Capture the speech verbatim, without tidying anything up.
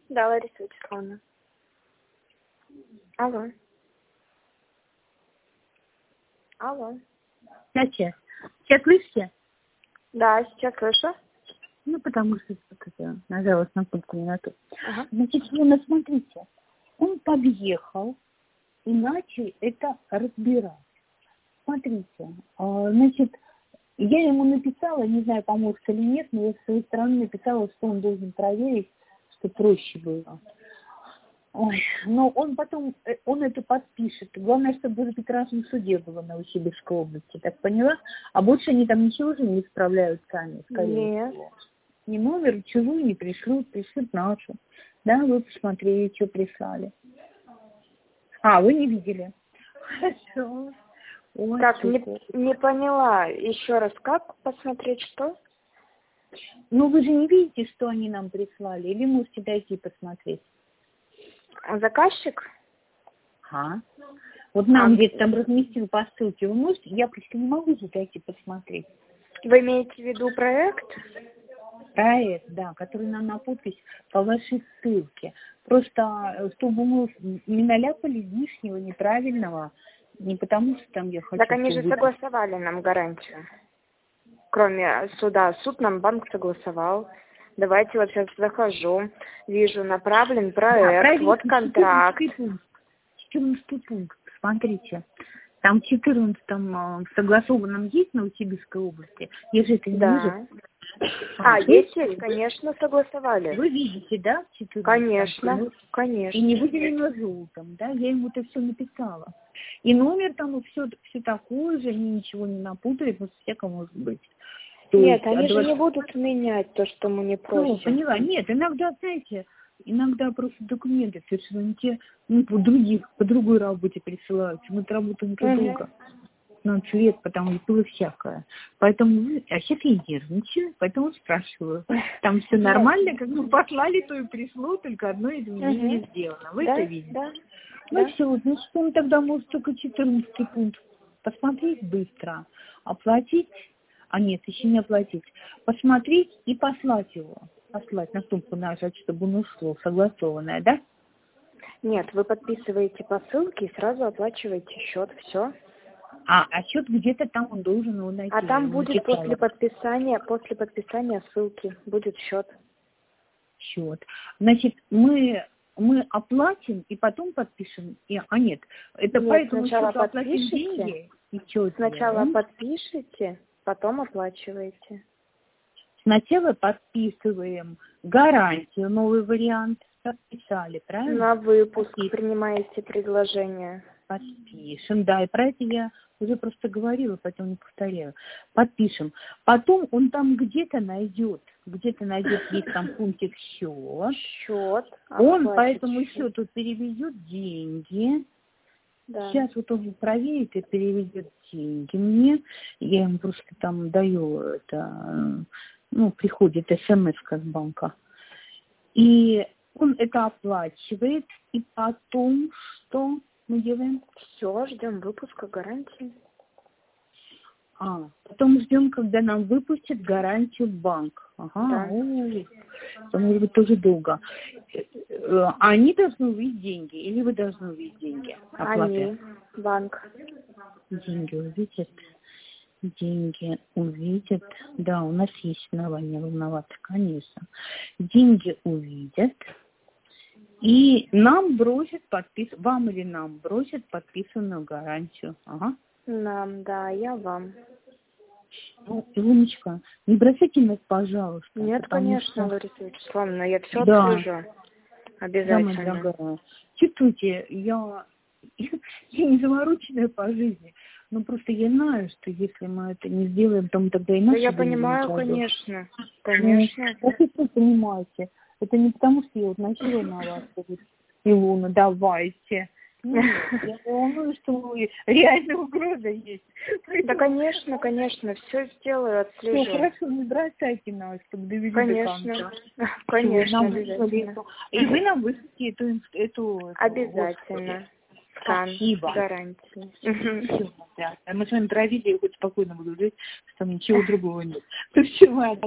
Да, Лариса Вячеславовна. Алло. Алло. Сейчас. Сейчас слышите? Да, сейчас слышу. Ну, потому что это, нажалась на кнопку не на ту. Ага. Значит, ну, смотрите. Он подъехал и начал это разбирать. Смотрите, а, значит, я ему написала, не знаю, поможет или нет, но я с своей стороны написала, что он должен проверить, что проще было. Ой, но он потом, э, он это подпишет. Главное, чтобы в арбитражном суде было на Новосибирской области, так поняла? А больше они там ничего же не исправляют сами, скорее Нет. всего. Ни номер чужую не пришлют, пришлют нашу. Да, вы посмотрели, что прислали. А, вы не видели. Хорошо. Ой, Так, не, супер. не поняла. Еще раз, как посмотреть, что? Ну, вы же не видите, что они нам прислали? Или можете дойти посмотреть? Заказчик? Ага. Вот нам А, где-то там разместил по ссылке. Вы можете? Я просто не могу же дойти посмотреть. Вы имеете в виду проект? Проект, да, который нам на подпись по вашей ссылке. Просто, чтобы мы не наляпали лишнего, неправильного, не потому что там я хочу... Так они же согласовали нам гарантию. Кроме суда. Суд нам банк согласовал. Давайте вот сейчас захожу. Вижу, направлен проект, Да, вот контракт. четырнадцатый пункт. четырнадцатый пункт. Смотрите. Там в четырнадцатом согласованном есть в Новосибирской области? Я же это не Да. вижу. А, а есть, есть, конечно, согласовали. Вы видите, да? четырнадцатом? Конечно, Ну, конечно. и не выделено золотом, да? Я ему это все написала. И номер там и все, все такое же, они ничего не напутают, но всяко может быть. То Нет, есть, они же двадцать... не будут менять то, что мы не просим. Ну, поняла. Нет, иногда, знаете, иногда просто документы совершенно не те, ну, по других, по другой работе присылаются. Мы работаем Угу. долго. пятнадцать лет, потому что было всякое. Поэтому, а сейчас я нервничаю, поэтому спрашиваю. Там все нормально, как мы послали, то и пришло, только одно изменение угу. сделано. Вы Да, это видите? да, Ну да. все, значит, он тогда может только четырнадцатый пункт посмотреть быстро, оплатить, а нет, еще не оплатить, посмотреть и послать его. Послать на сумку нажать, чтобы он ушло, согласованное, да? Нет, вы подписываете по ссылке и сразу оплачиваете счет, все. А, а счет где-то там он должен его найти. А там будет написала. после подписания, после подписания ссылки будет счет. Счет. Значит, мы мы оплатим и потом подпишем. И, а нет, это Нет, поэтому сначала счету оплатим подпишите. деньги и что Сначала делаем? подпишите, потом оплачиваете. Сначала подписываем гарантию, новый вариант. Подписали, правильно? На выпуск Подпис... принимаете предложение. Подпишем, да, и про это я уже просто говорила, поэтому не повторяю. Подпишем. Потом он там где-то найдет, где-то найдет, есть там пунктик счет. Счет. Он по этому счету переведет деньги. Да. Сейчас вот он проверит и переведет деньги мне. Я ему просто там даю это, ну, приходит смс с банка. И он это оплачивает, и потом что мы делаем? Все, ждем выпуска гарантии. А, потом ждем, когда нам выпустят гарантию банк. Ага, Да. ой, это может быть тоже долго. А они должны увидеть деньги, или вы должны увидеть деньги? Оплаты? Они, банк. Деньги увидят. Деньги увидят. Да, у нас есть основания волноваться, конечно. Деньги увидят. И нам бросят подпис... Вам или нам бросят подписанную гарантию. Ага. Нам, да, я вам. Ну, Илоночка, не бросайте нас, пожалуйста. Нет, конечно, что... Лариса Вячеславовна, я все да. отслежу. Обязательно. Да, моя дорогая. Чувствуйте, я, я не замороченная по жизни, но просто я знаю, что если мы это не сделаем, то мы тогда и Да наши я деньги не понимаю, пройдут. конечно. Конечно. Ну, как вы понимаете, это не потому, что я вот начала на вас говорить, Илона, давайте. Нет, я думаю, что реальная угроза есть. Да, конечно, конечно, все сделаю, отслежу. Все, хорошо, не бросайте нас, чтобы довели конечно. до конца. Конечно, нам обязательно. Эту... И вы нам вышлите эту... эту, эту Обязательно. Скан. Спасибо. Гарантии. Все, да. Мы с вами провели, я хоть спокойно буду жить, что там ничего другого нет. Все,